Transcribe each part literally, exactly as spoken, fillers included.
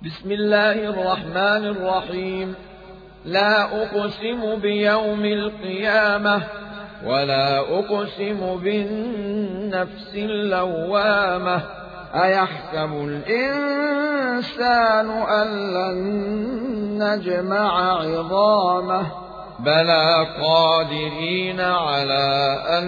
بسم الله الرحمن الرحيم. لا أقسم بيوم القيامة ولا أقسم بالنفس اللوامة. أيحسب الإنسان أن لن نجمع عظامه بلى قادرين على أن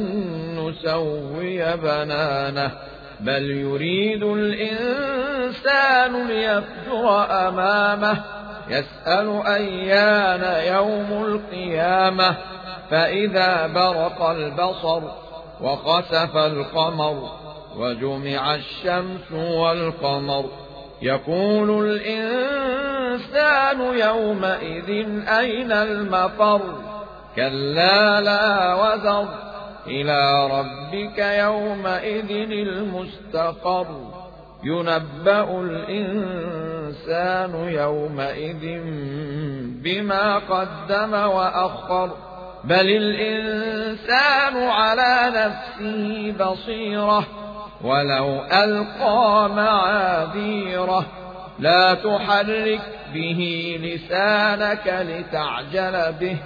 نسوي بنانه بل يريد الإنسان ليفجر أمامه يسأل أيان يوم القيامة فإذا برق البصر وخسف القمر وجمع الشمس والقمر يقول الإنسان يومئذ أين المفر كلا لا وزر إلى ربك يومئذ المستقر ينبأ الإنسان يومئذ بما قدم وأخر بل الإنسان على نفسه بصيرة ولو ألقى معاذيره لا تحرك به لسانك لتعجل به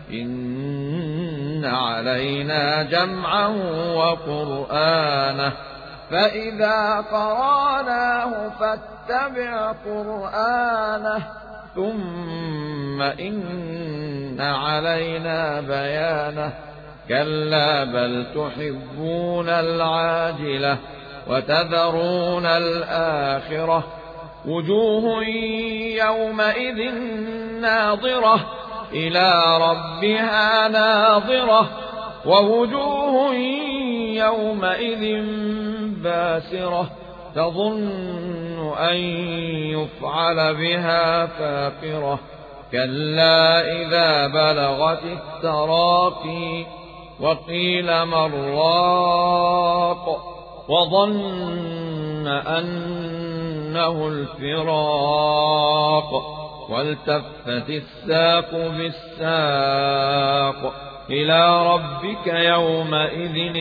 إن علينا جمعه وقرآنه فإذا قرأناه فاتبع قرآنه ثم إن علينا بيانه كلا بل تحبون العاجلة وتذرون الآخرة وجوه يومئذ ناظرة إلى ربها ناظرة ووجوه يومئذ باسرة تظن أن يفعل بها فاقرة كلا إذا بلغت التراقي وقيل من راق وظن أنه الفراق والتفت الساق بالساق إلى ربك يومئذ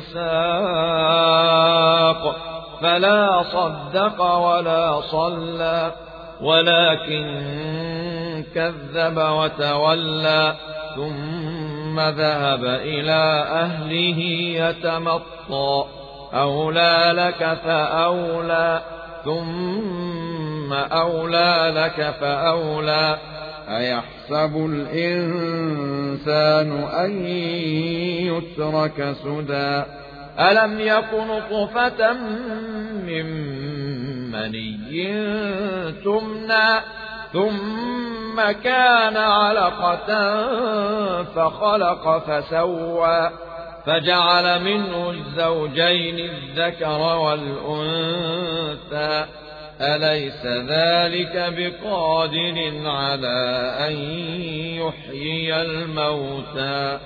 المساق فلا صدق ولا صلى ولكن كذب وتولى ثم ذهب إلى أهله يتمطى أولى لك فأولى ثم أولى لك فأولى أيحسب الإنسان أن يترك سدى ألم يكن نطفة من مني تمنى ثم كان علقة فخلق فسوى فجعل منه الزوجين الذكر والأنثى أليس ذلك بقادر على أن يحيي الموتى